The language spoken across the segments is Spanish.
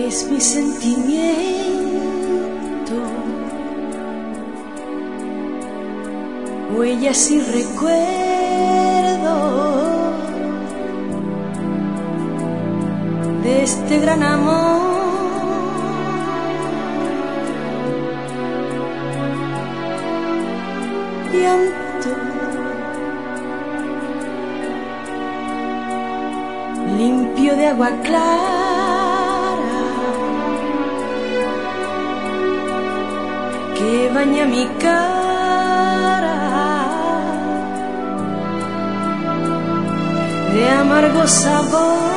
es mi sentimiento, huellas y recuerdos de este gran amor. Llanto limpio de agua clara que baña mi cara de amargo sabor.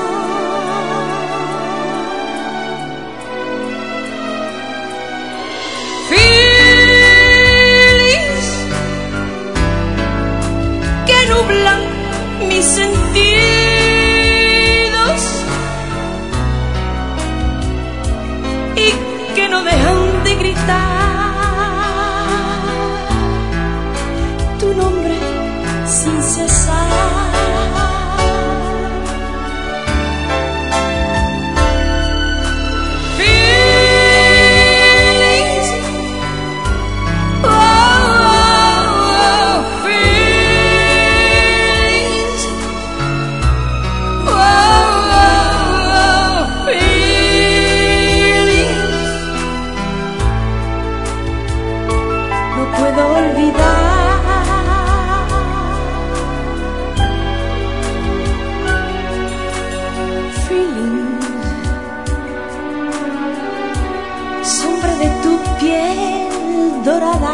Nublan mis sentidos y que no dejan de gritar tu nombre sin cesar. Puedo olvidar feeling, sombra de tu piel dorada,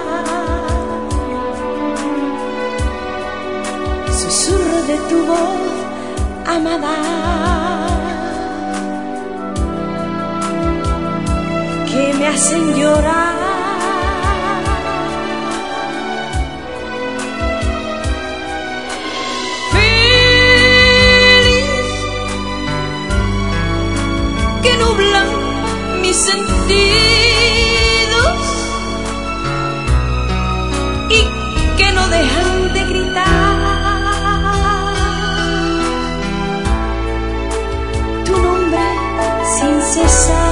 susurro de tu voz amada, que me hacen llorar. Nublan mis sentidos y que no dejan de gritar tu nombre sin cesar.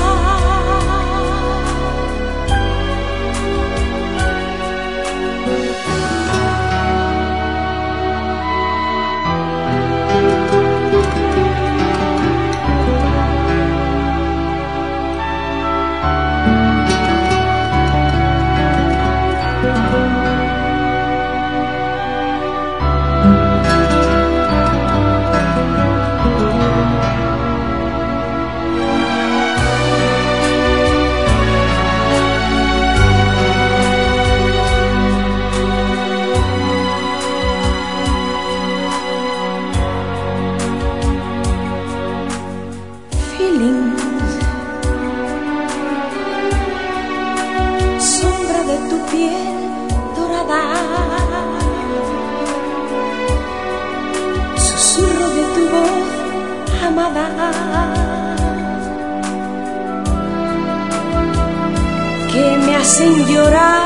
Sombra de tu piel dorada, susurro de tu voz amada, que me hacen llorar.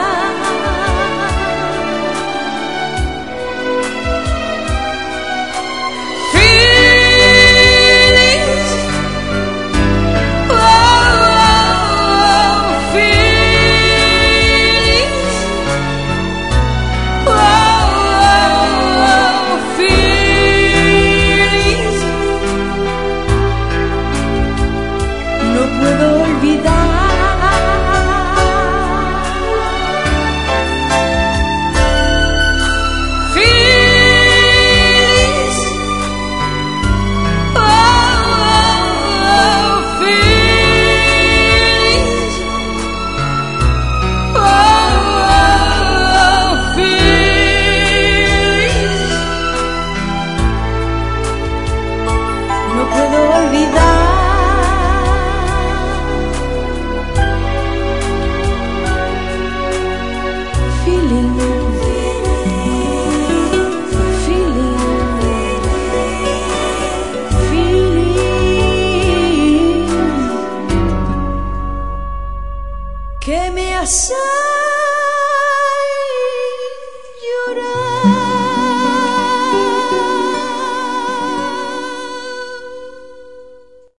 No puedo olvidar feelings, oh, feelings, oh, feelings. No puedo olvidar que me hace